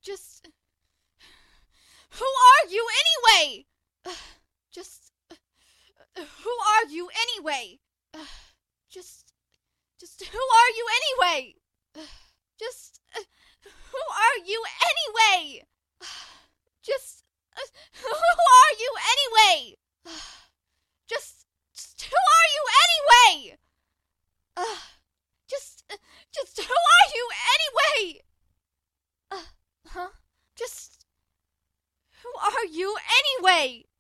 Just... Who are you anyway? Just... Who are you anyway? Just... Who are you anyway? Just... Who are you anyway? Just... Who are you anyway? Just who are you anyway? Just who are you anyway? Huh? Just who are you anyway?